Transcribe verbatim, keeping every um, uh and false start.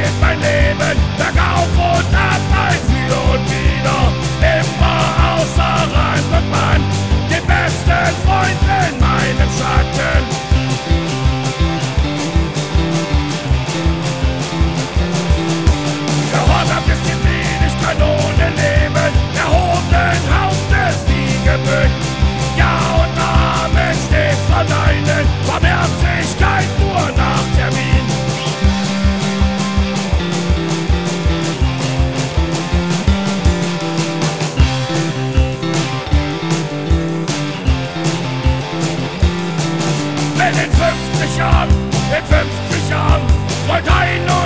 geht mein Leben bergauf und ab, ein Für und Wider, immer außer Rand und Band, den besten Freund in meinem Schatten. Gehorsam, Disziplin, ich kann ohne leben, erhobenen Hauptes nie gebückt. Ja und Amen stets verneinen, Barmherzigkeit nur nach Termin. Wenn in fünfzig Jahren, in fünfzig Jahren, wollt ein